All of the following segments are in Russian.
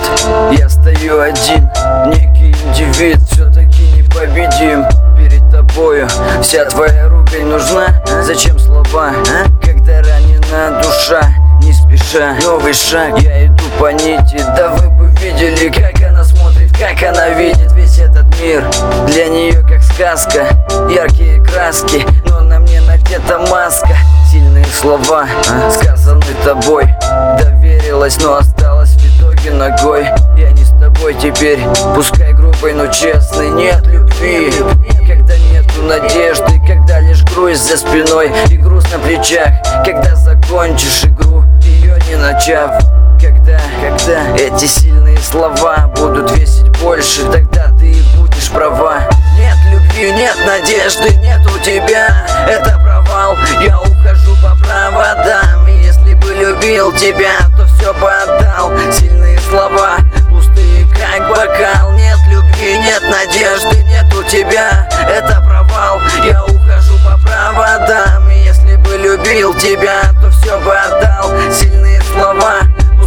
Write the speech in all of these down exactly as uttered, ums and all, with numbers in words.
Я стою один, некий индивид, все-таки непобедим перед тобою. Вся твоя ругань нужна, зачем слова, а? Когда ранена душа, не спеша, новый шаг, я иду по нити. Да вы бы видели, как она смотрит, как она видит весь этот мир. Для нее как сказка, яркие краски, но на мне надета маска. Сильные слова, а? Сказаны тобой. Доверилась, но осталась в итоге ногой. Я не с тобой теперь, пускай грубой, но честной. Нет любви, когда нету надежды, когда лишь грусть за спиной и груз на плечах. Когда закончишь игру, ее не начав. Когда, когда эти сильные слова будут весить больше, тогда ты и будешь права. Нет любви, нет надежды, нет у тебя, это провал. Я ухожу по проводам, и если бы любил тебя, то все бы отдал. Сильные слова, пустые как бокал. Нет любви, нет надежды, нет у тебя, это провал. Я ухожу по проводам, и если бы любил тебя, то все бы отдал. Сильные слова,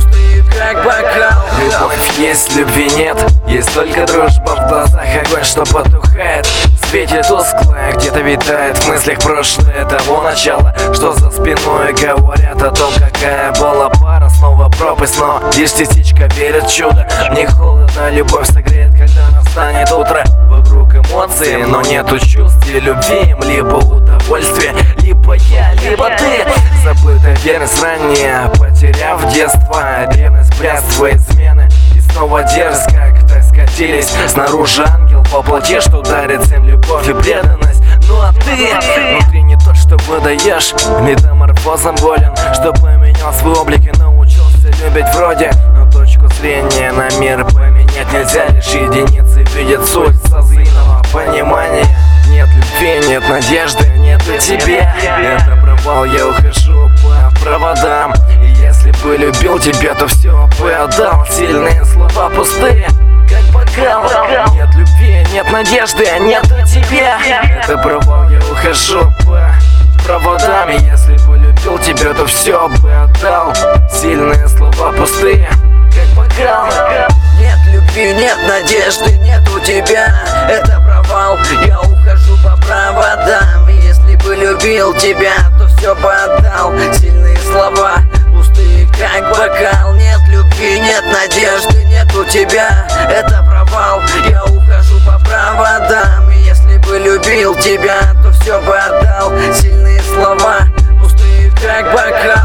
как бокал. Любовь есть, любви нет. Есть только дружба в глазах, огонь, что потухает. В свете тусклое, где-то витает в мыслях прошлое того начала, что за спиной говорят о том, какая была пара. Снова пропасть, но лишь частичка верит в чудо. Мне холодно, любовь согреет, когда настанет утро. Вокруг эмоции, но нету чувств и любви. Им либо удовольствие, либо я, либо ты. Забытая верность ранее, потеряв детство. Ревность, блядство, измены и снова дерзко, как скатились. Снаружи ангел по плоти, что дарит всем любовь и преданность. Ну а ты внутри не то, что выдаешь. Метаморфозом болен, что поменял свой облик и научился любить вроде. Но точку зрения на мир поменять нельзя. Лишь единицы видят суть созыва понимания. Нет любви, нет надежды, нет у тебя, это провал, я ухожу по проводам. И если бы любил тебя, то все бы отдал. Сильные слова пустые, как бокал. Нет любви, нет надежды, нет у тебя, это провал, я ухожу по проводам. И если бы любил тебя, то все бы отдал. Сильные слова пустые, как бокал. Нет любви, нет надежды, нет у тебя, это провал. Я ухожу по проводам, и если бы любил тебя, то все бы отдал. Сильные слова, пустые как бокал. Нет любви, нет надежды, нет у тебя, это провал. Я ухожу по проводам, и если бы любил тебя, то все бы отдал. Сильные слова, пустые как бокал.